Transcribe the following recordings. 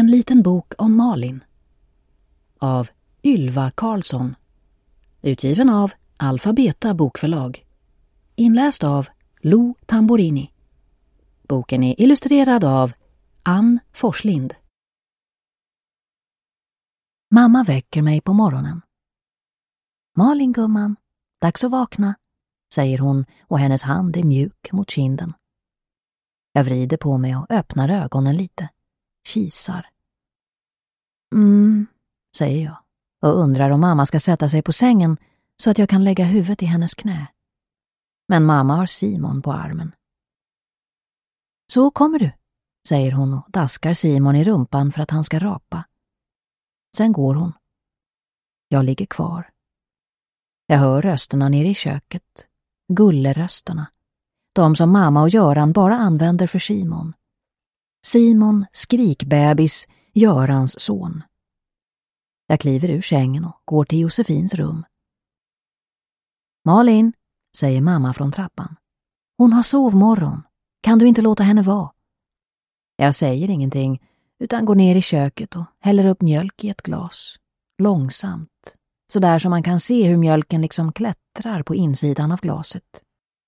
liten bok om Malin av Ylva Karlsson, utgiven av Alfabeta bokförlag, inläst av Lo Tamborini. Boken är illustrerad av Ann Forslind. Mamma väcker mig på morgonen. Malin gumman, dags att vakna, säger hon och hennes hand är mjuk mot kinden. Jag vrider på mig och öppnar ögonen lite. Kisar. Säger jag och undrar om mamma ska sätta sig på sängen så att jag kan lägga huvudet i hennes knä. Men mamma har Simon på armen. Så kommer du, säger hon och daskar Simon i rumpan för att han ska rapa. Sen går hon. Jag ligger kvar. Jag hör rösterna nere i köket. Gullerösterna. De som mamma och Göran bara använder för Simon. Simon, skrikbebis, Görans son. Jag kliver ur sängen och går till Josefins rum. Malin, säger mamma från trappan. Hon har sovmorgon. Kan du inte låta henne vara? Jag säger ingenting utan går ner i köket och häller upp mjölk i ett glas. Långsamt. Så där som man kan se hur mjölken liksom klättrar på insidan av glaset.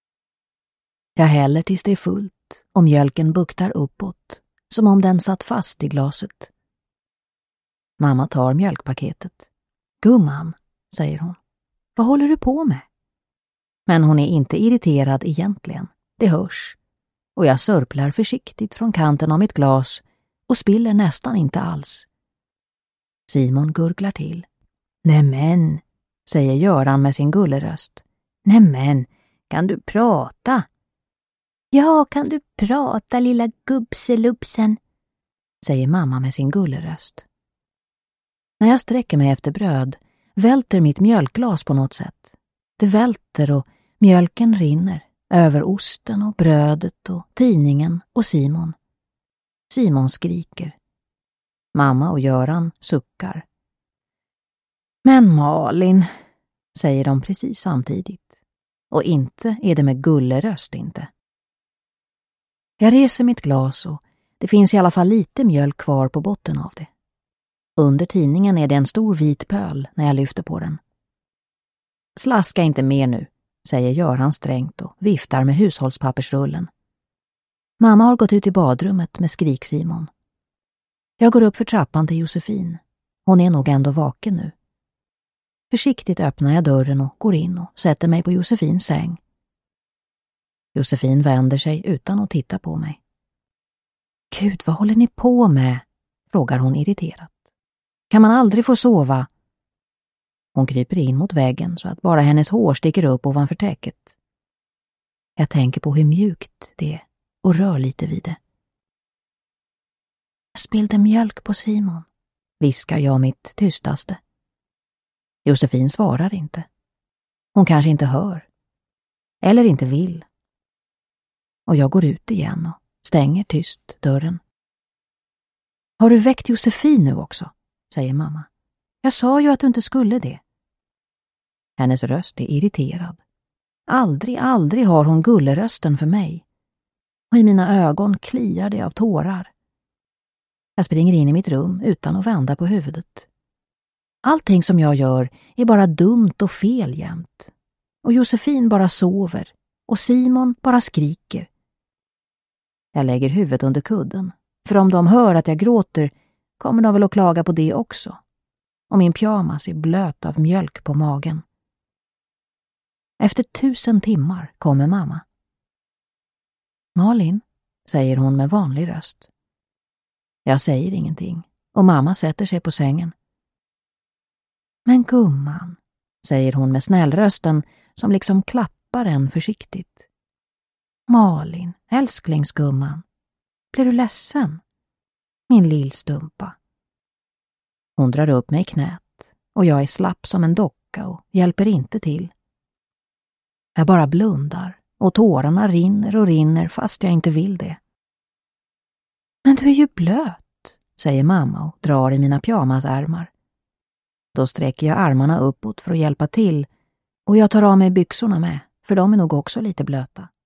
Jag häller tills det är fullt och mjölken buktar uppåt, som om den satt fast i glaset. Mamma tar mjölkpaketet. Gumman, säger hon. Vad håller du på med? Men hon är inte irriterad egentligen. Det hörs. Och jag sörplar försiktigt från kanten av mitt glas och spiller nästan inte alls. Simon gurglar till. Nämen, säger Göran med sin gulleröst. Nämen, kan du prata? Ja, kan du prata, lilla gubbselupsen, säger mamma med sin gulleröst. När jag sträcker mig efter bröd välter mitt mjölkglas på något sätt. Det välter och mjölken rinner över osten och brödet och tidningen och Simon. Simon skriker. Mamma och Göran suckar. Men Malin, säger de precis samtidigt. Och inte är det med gulleröst inte. Jag reser mitt glas och det finns i alla fall lite mjölk kvar på botten av det. Under tidningen är det en stor vit pöl när jag lyfter på den. Slaska inte mer nu, säger Göran strängt och viftar med hushållspappersrullen. Mamma har gått ut i badrummet med skrik-Simon. Jag går upp för trappan till Josefin. Hon är nog ändå vaken nu. Försiktigt öppnar jag dörren och går in och sätter mig på Josefins säng. Josefin vänder sig utan att titta på mig. Gud, vad håller ni på med? Frågar hon irriterat. Kan man aldrig få sova? Hon kryper in mot väggen så att bara hennes hår sticker upp ovanför täcket. Jag tänker på hur mjukt det är och rör lite vid det. Jag spillde mjölk på Simon, viskar jag mitt tystaste. Josefin svarar inte. Hon kanske inte hör. Eller inte vill. Och jag går ut igen och stänger tyst dörren. Har du väckt Josefin nu också? Säger mamma. Jag sa ju att du inte skulle det. Hennes röst är irriterad. Aldrig har hon gullerösten för mig. Och i mina ögon kliar det av tårar. Jag springer in i mitt rum utan att vända på huvudet. Allting som jag gör är bara dumt och fel jämt. Och Josefin bara sover. Och Simon bara skriker. Jag lägger huvudet under kudden. För om de hör att jag gråter kommer de väl att klaga på det också. Och min pyjamas är blöt av mjölk på magen. Efter 1000 timmar kommer mamma. Malin, säger hon med vanlig röst. Jag säger ingenting och mamma sätter sig på sängen. Men gumman, säger hon med snällrösten som liksom klappar en försiktigt. Malin, älsklingsgumman, blir du ledsen? Min lillstumpa. Hon drar upp mig i knät och jag är slapp som en docka och hjälper inte till. Jag bara blundar och tårarna rinner och rinner fast jag inte vill det. Men du är ju blöt, säger mamma och drar i mina pyjamasärmar. Då sträcker jag armarna uppåt för att hjälpa till och jag tar av mig byxorna med, för de är nog också lite blöta.